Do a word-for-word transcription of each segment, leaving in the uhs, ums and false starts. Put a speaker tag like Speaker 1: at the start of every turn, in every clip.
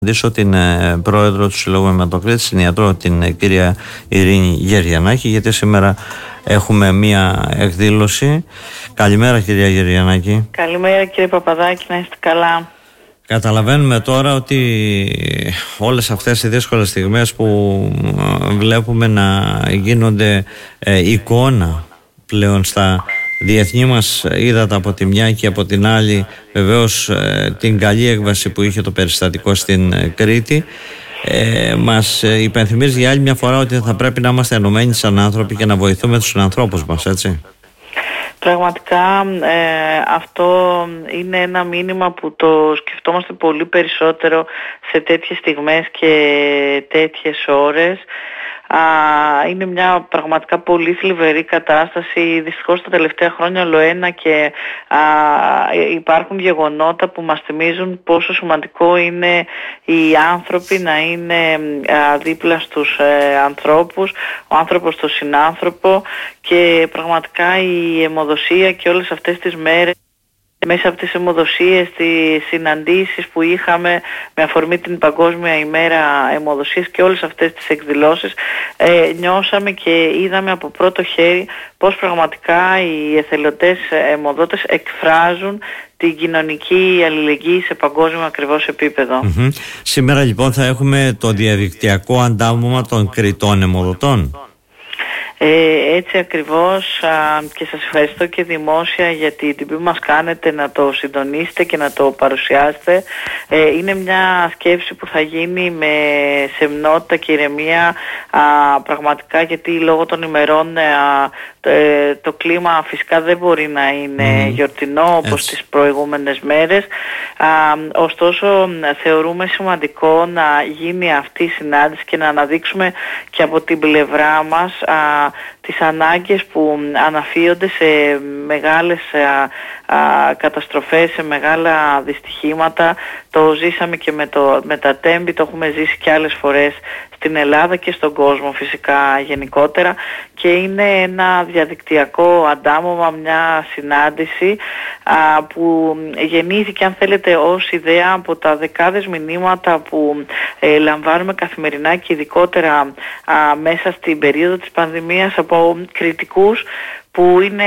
Speaker 1: Δίσω την ε, πρόεδρο του Συλλόγου Αιματοκρίτης, την ιατρό, την ε, κυρία Ειρήνη Γεριανάκη, γιατί σήμερα έχουμε μία εκδήλωση. Καλημέρα, κυρία Γεριανάκη.
Speaker 2: Καλημέρα, κύριε Παπαδάκη, να είστε καλά.
Speaker 1: Καταλαβαίνουμε τώρα ότι όλες αυτές οι δύσκολες στιγμές που βλέπουμε να γίνονται ε, εικόνα πλέον στα διεθνή μας ύδατα από τη μια και από την άλλη, βεβαίως ε, την καλή έκβαση που είχε το περιστατικό στην ε, Κρήτη, ε, μας ε, υπενθυμίζει για άλλη μια φορά ότι θα πρέπει να είμαστε ενωμένοι σαν άνθρωποι και να βοηθούμε τους ανθρώπους μας, έτσι.
Speaker 2: Πραγματικά ε, αυτό είναι ένα μήνυμα που το σκεφτόμαστε πολύ περισσότερο σε τέτοιες στιγμές και τέτοιες ώρες. Α, είναι μια πραγματικά πολύ θλιβερή κατάσταση. Δυστυχώς τα τελευταία χρόνια ολοένα και α, υπάρχουν γεγονότα που μας θυμίζουν πόσο σημαντικό είναι οι άνθρωποι να είναι α, δίπλα στους ε, ανθρώπους, ο άνθρωπος στον συνάνθρωπο, και πραγματικά η αιμοδοσία και όλες αυτές τις μέρες, μέσα από τις αιμοδοσίες, τις συναντήσεις που είχαμε με αφορμή την Παγκόσμια ημέρα αιμοδοσίας και όλες αυτές τις εκδηλώσεις, ε, νιώσαμε και είδαμε από πρώτο χέρι πώς πραγματικά οι εθελοντές αιμοδότες εκφράζουν την κοινωνική αλληλεγγύη σε παγκόσμιο ακριβώς επίπεδο.
Speaker 1: Mm-hmm. Σήμερα λοιπόν θα έχουμε το διαδικτυακό αντάμωμα των Κρητών αιμοδοτών.
Speaker 2: Ε, έτσι ακριβώς, α, και σας ευχαριστώ και δημόσια για την τιμή μας κάνετε να το συντονίσετε και να το παρουσιάσετε. Ε, είναι μια σκέψη που θα γίνει με σεμνότητα και ηρεμία, α, πραγματικά, γιατί λόγω των ημερών α, το, ε, το κλίμα φυσικά δεν μπορεί να είναι mm. γιορτινό όπως έτσι. Τις προηγούμενες μέρες. Α, ωστόσο θεωρούμε σημαντικό να γίνει αυτή η συνάντηση και να αναδείξουμε και από την πλευρά μας α, τις ανάγκες που αναφύονται σε μεγάλες α, α, καταστροφές, σε μεγάλα δυστυχήματα. Το ζήσαμε και με, το, με τα τέμπη, το έχουμε ζήσει και άλλες φορές στην Ελλάδα και στον κόσμο φυσικά γενικότερα, και είναι ένα διαδικτυακό αντάμωμα, μια συνάντηση α, που γεννήθηκε, αν θέλετε, ως ιδέα από τα δεκάδες μηνύματα που ε, λαμβάνουμε καθημερινά και ειδικότερα α, μέσα στην περίοδο της πανδημίας από κριτικούς που είναι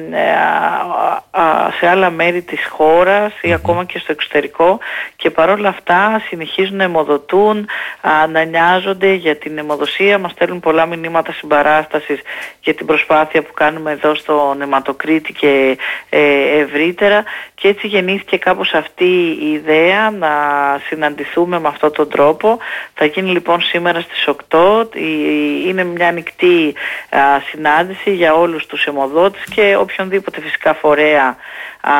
Speaker 2: α, α, σε άλλα μέρη της χώρας ή ακόμα και στο εξωτερικό, και παρόλα αυτά συνεχίζουν να αιμοδοτούν, α, να νοιάζονται για την αιμοδοσία. Μας στέλνουν πολλά μηνύματα συμπαράστασης για την προσπάθεια που κάνουμε εδώ στον Αιματοκρίτη και ε, ευρύτερα, και έτσι γεννήθηκε κάπως αυτή η ιδέα να συναντηθούμε με αυτόν τον τρόπο. Θα γίνει λοιπόν σήμερα στις οκτώ, είναι μια ανοιχτή α, συνάντηση για όλους τους αιμοδότες και οποιονδήποτε φυσικά φορέα α,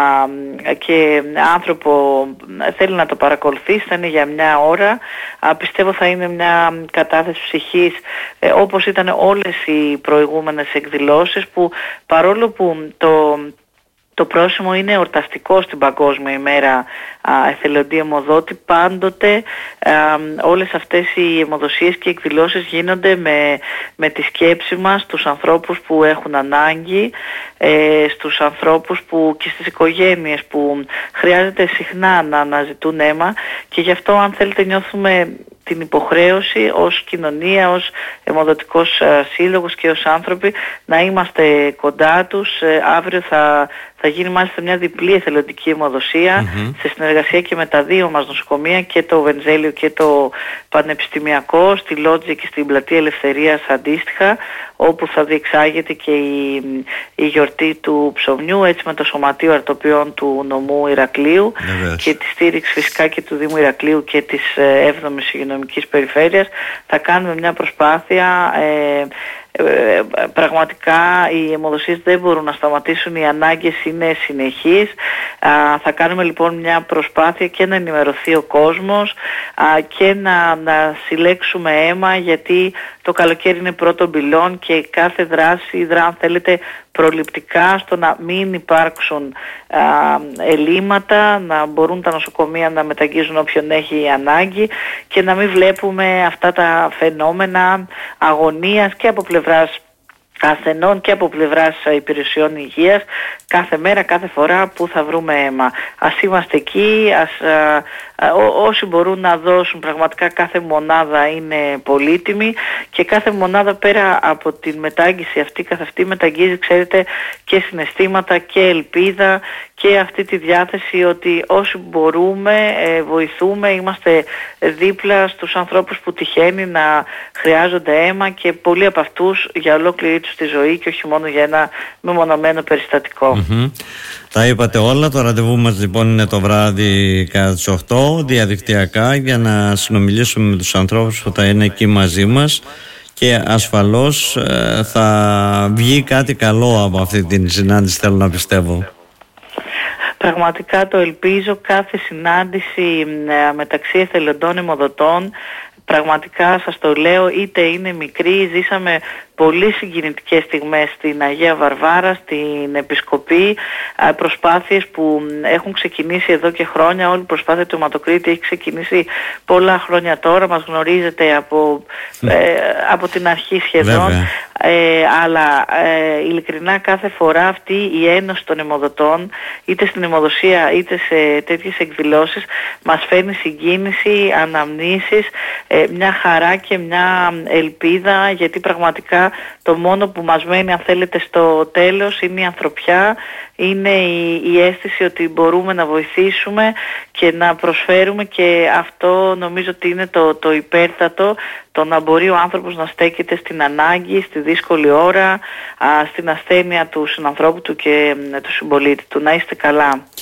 Speaker 2: και άνθρωπο θέλει να το παρακολουθήσει. Θα είναι για μια ώρα. Α, πιστεύω θα είναι μια κατάθεση ψυχής, ε, όπως ήταν όλες οι προηγούμενες εκδηλώσεις, που παρόλο που το Το πρόσημο είναι εορταστικό στην Παγκόσμια ημέρα α, εθελοντή αιμοδότη, πάντοτε α, όλες αυτές οι αιμοδοσίες και εκδηλώσεις γίνονται με, με τη σκέψη μας στους ανθρώπους που έχουν ανάγκη, ε, στους ανθρώπους που, και στις οικογένειες που χρειάζεται συχνά να αναζητούν αίμα, και γι' αυτό, αν θέλετε, νιώθουμε την υποχρέωση ως κοινωνία, ως αιμοδοτικός σύλλογος και ως άνθρωποι να είμαστε κοντά τους. Ε, αύριο θα, θα γίνει μάλιστα μια διπλή εθελοντική αιμοδοσία mm-hmm. σε συνεργασία και με τα δύο μας νοσοκομεία, και το Βενζέλιο και το Πανεπιστημιακό, στη Λότζη και στην Πλατεία Ελευθερίας αντίστοιχα, όπου θα διεξάγεται και η, η γιορτή του ψωμιού, έτσι με το Σωματείο Αρτοποιών του νομού Ηρακλείου mm-hmm. και τη στήριξη φυσικά και του Δήμου Ηρακλείου και της έβδομης υγειονομικής περιφέρειας. Θα κάνουμε μια προσπάθεια. Ε, Ε, πραγματικά οι αιμοδοσίες δεν μπορούν να σταματήσουν, οι ανάγκες είναι συνεχείς. Α, θα κάνουμε λοιπόν μια προσπάθεια και να ενημερωθεί ο κόσμος α, και να, να συλλέξουμε αίμα, γιατί το καλοκαίρι είναι πρώτο πυλών και κάθε δράση δρά, αν θέλετε, προληπτικά στο να μην υπάρξουν α, ελλείμματα, να μπορούν τα νοσοκομεία να μεταγγίζουν όποιον έχει ανάγκη και να μην βλέπουμε αυτά τα φαινόμενα αγωνίας και από πλευράς ασθενών και από πλευράς υπηρεσιών υγείας κάθε μέρα, κάθε φορά που θα βρούμε αίμα. Ας είμαστε εκεί, ας α, Ό, όσοι μπορούν να δώσουν, πραγματικά κάθε μονάδα είναι πολύτιμη και κάθε μονάδα πέρα από την μετάγγιση αυτή καθ' αυτή μεταγγίζει, ξέρετε, και συναισθήματα και ελπίδα και αυτή τη διάθεση ότι όσοι μπορούμε ε, βοηθούμε, είμαστε δίπλα στους ανθρώπους που τυχαίνει να χρειάζονται αίμα και πολλοί από αυτούς για ολόκληρη τους τη ζωή και όχι μόνο για ένα μεμονωμένο περιστατικό.
Speaker 1: Mm-hmm. Τα είπατε όλα. Το ραντεβού μας λοιπόν είναι το βράδυ κατά τις οκτώ διαδικτυακά για να συνομιλήσουμε με τους ανθρώπους που θα είναι εκεί μαζί μας και ασφαλώς ε, θα βγει κάτι καλό από αυτή την συνάντηση, θέλω να πιστεύω.
Speaker 2: Πραγματικά το ελπίζω. Κάθε συνάντηση ε, μεταξύ εθελοντών αιμοδοτών, πραγματικά σας το λέω, είτε είναι μικρή, ζήσαμε πολύ συγκινητικές στιγμές στην Αγία Βαρβάρα, στην Επισκοπή, προσπάθειες που έχουν ξεκινήσει εδώ και χρόνια. Όλη η προσπάθεια του αιματοκρίτη έχει ξεκινήσει πολλά χρόνια τώρα, μας γνωρίζετε από, ε, από την αρχή σχεδόν. Ε, αλλά ε, ειλικρινά κάθε φορά αυτή η ένωση των αιμοδοτών, είτε στην αιμοδοσία είτε σε τέτοιες εκδηλώσεις, μας φέρνει συγκίνηση, αναμνήσεις, ε, μια χαρά και μια ελπίδα, γιατί πραγματικά το μόνο που μας μένει, αν θέλετε, στο τέλος είναι η ανθρωπιά, είναι η, η αίσθηση ότι μπορούμε να βοηθήσουμε και να προσφέρουμε, και αυτό νομίζω ότι είναι το, το υπέρτατο, το να μπορεί ο άνθρωπος να στέκεται στην ανάγκη, στη δύσκολη ώρα, α, στην ασθένεια του συνανθρώπου του και του συμπολίτη του. Να είστε καλά.